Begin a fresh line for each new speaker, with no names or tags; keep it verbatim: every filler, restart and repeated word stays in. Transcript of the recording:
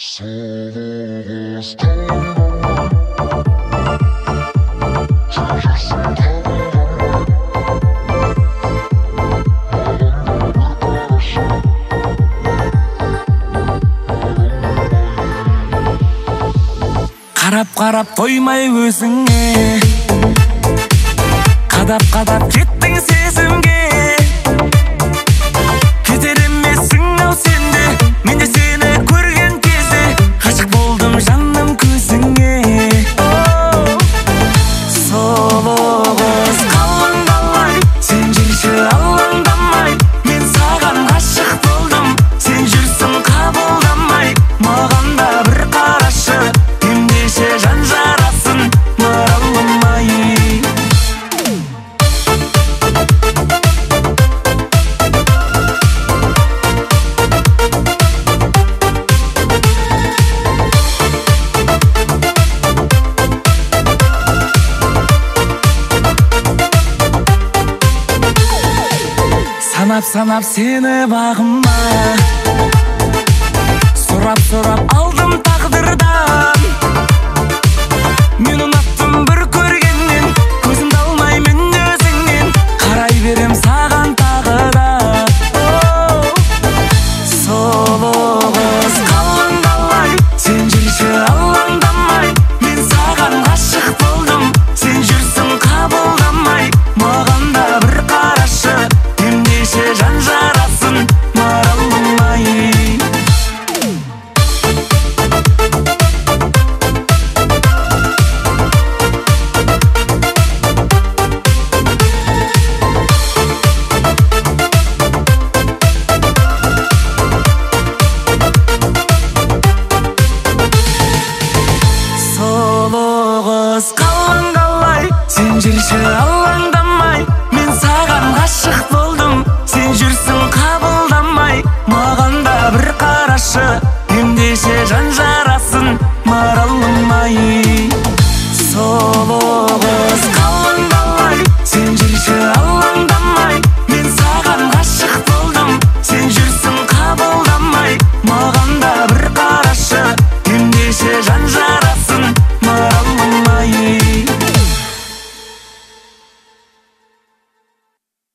Қарап-қарап тоймай өзіңе, қадап-қадап кеттің сезімге. Кетер емессің ау сенде, мен де сені көрген кезде ғашық болдым жаным көзіңе. Сұлу қыз қалыңдамай, сен жүрші алаңдамай, мен саған ғашық болдым, сен жүрсің қабылдамай. Маған да бір қарашы, жан жарасын маралымай. Санап-санап сені бағыма, сұрап-сұрап